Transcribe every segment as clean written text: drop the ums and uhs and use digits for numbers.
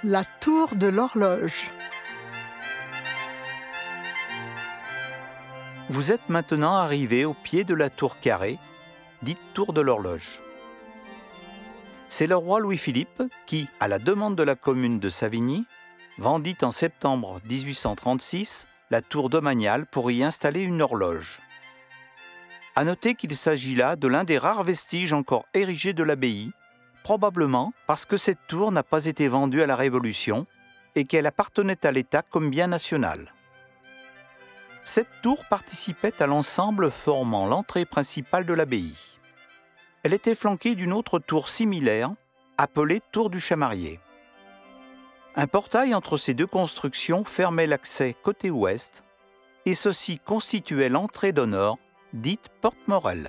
La tour de l'horloge. Vous êtes maintenant arrivé au pied de la tour carrée, dite tour de l'horloge. C'est le roi Louis-Philippe qui, à la demande de la commune de Savigny, vendit en septembre 1836 la tour domaniale pour y installer une horloge. À noter qu'il s'agit là de l'un des rares vestiges encore érigés de l'abbaye, probablement parce que cette tour n'a pas été vendue à la Révolution et qu'elle appartenait à l'État comme bien national. Cette tour participait à l'ensemble formant l'entrée principale de l'abbaye. Elle était flanquée d'une autre tour similaire, appelée tour du Chamarier. Un portail entre ces deux constructions fermait l'accès côté ouest, et ceci constituait l'entrée d'honneur, dite porte Morel.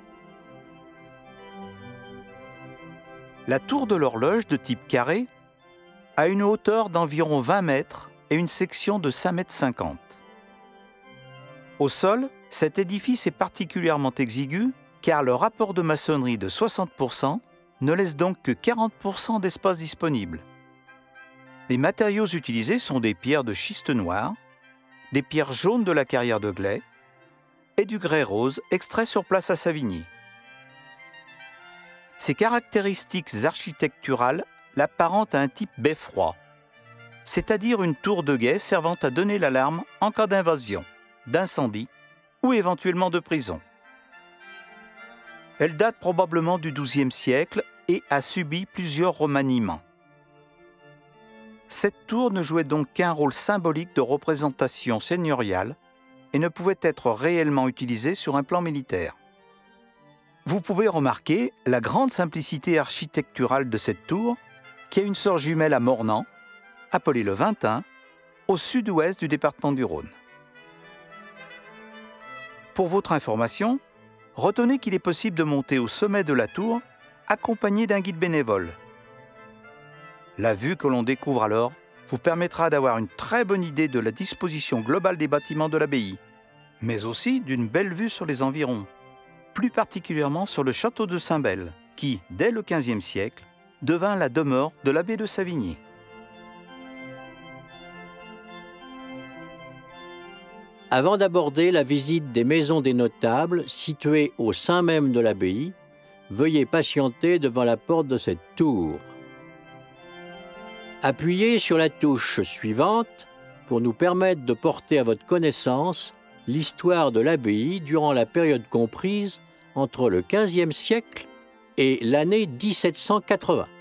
La tour de l'horloge de type carré a une hauteur d'environ 20 mètres et une section de 5,50 m. Au sol, cet édifice est particulièrement exigu car le rapport de maçonnerie de 60% ne laisse donc que 40% d'espace disponible. Les matériaux utilisés sont des pierres de schiste noir, des pierres jaunes de la carrière de Gley et du grès rose extrait sur place à Savigny. Ces caractéristiques architecturales l'apparentent à un type beffroi, c'est-à-dire une tour de guet servant à donner l'alarme en cas d'invasion, d'incendie ou éventuellement de prison. Elle date probablement du XIIe siècle et a subi plusieurs remaniements. Cette tour ne jouait donc qu'un rôle symbolique de représentation seigneuriale et ne pouvait être réellement utilisée sur un plan militaire. Vous pouvez remarquer la grande simplicité architecturale de cette tour qui a une sœur jumelle à Mornan, appelée le Vintin, au sud-ouest du département du Rhône. Pour votre information, retenez qu'il est possible de monter au sommet de la tour accompagné d'un guide bénévole. La vue que l'on découvre alors vous permettra d'avoir une très bonne idée de la disposition globale des bâtiments de l'abbaye, mais aussi d'une belle vue sur les environs, plus particulièrement sur le château de Saint-Bel, qui, dès le XVe siècle, devint la demeure de l'abbé de Savigny. Avant d'aborder la visite des maisons des notables situées au sein même de l'abbaye, veuillez patienter devant la porte de cette tour. Appuyez sur la touche suivante pour nous permettre de porter à votre connaissance l'histoire de l'abbaye durant la période comprise entre le XVe siècle et l'année 1780.